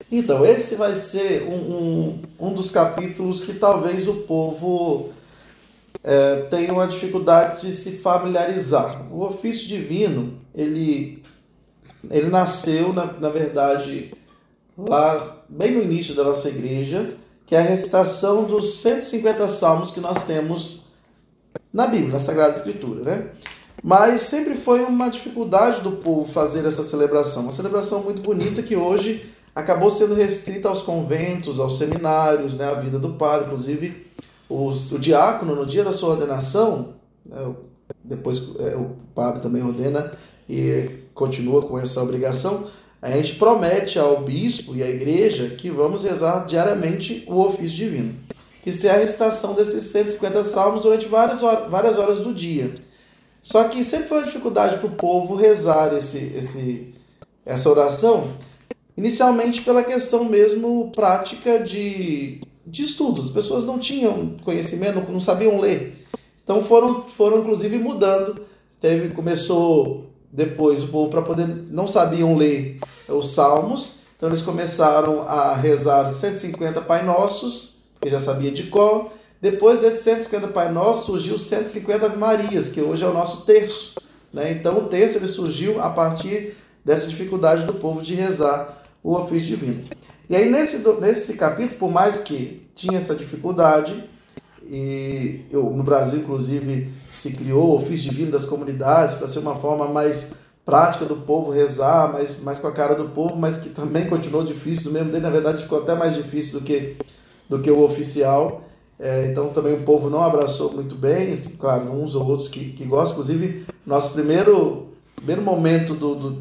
Então, esse vai ser um dos capítulos que talvez o povo tenha uma dificuldade de se familiarizar. O ofício divino, ele nasceu, na verdade, lá bem no início da nossa igreja, que é a recitação dos 150 salmos que nós temos na Bíblia, na Sagrada Escritura, né? Mas sempre foi uma dificuldade do povo fazer essa celebração. Uma celebração muito bonita que hoje acabou sendo restrita aos conventos, aos seminários, né? A vida do padre. Inclusive, o diácono, no dia da sua ordenação, né? Depois o padre também ordena e continua com essa obrigação, a gente promete ao bispo e à igreja que vamos rezar diariamente o ofício divino. Isso é a recitação desses 150 salmos durante várias horas do dia. Só que sempre foi uma dificuldade para o povo rezar essa oração, inicialmente pela questão mesmo prática de estudos. As pessoas não tinham conhecimento, não sabiam ler. Então foram inclusive mudando. Começou depois o povo, para poder, não sabiam ler os salmos, então eles começaram a rezar 150 Pai Nossos, que já sabia de cor. Depois desses 150 Pai Nossos surgiu 150 Ave Marias, que hoje é o nosso terço, né? Então o terço ele surgiu a partir dessa dificuldade do povo de rezar o ofício divino. E aí nesse capítulo, por mais que tinha essa dificuldade, e no Brasil inclusive se criou o ofício divino das comunidades para ser uma forma mais prática do povo rezar, mais com a cara do povo, mas que também continuou difícil, do mesmo jeito, na verdade ficou até mais difícil do que o oficial. Então também o povo não abraçou muito bem, assim, claro, uns ou outros que gostam. Inclusive, nosso primeiro momento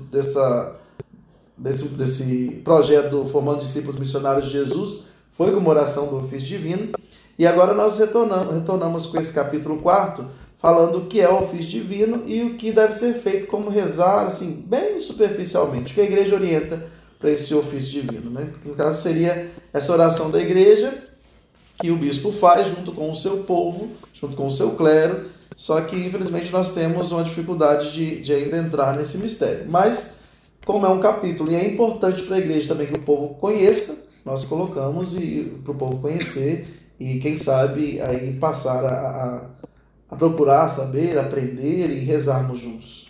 desse projeto do Formando Discípulos Missionários de Jesus foi com uma oração do ofício divino. E agora nós retornamos com esse capítulo 4, falando o que é o ofício divino e o que deve ser feito, como rezar, assim, bem superficialmente, o que a igreja orienta para esse ofício divino, né? No caso seria essa oração da igreja, que o bispo faz junto com o seu povo, junto com o seu clero, só que infelizmente nós temos uma dificuldade de ainda entrar nesse mistério. Mas, como é um capítulo e é importante para a igreja também que o povo conheça, nós colocamos para o povo conhecer e quem sabe aí passar a procurar saber, aprender e rezarmos juntos.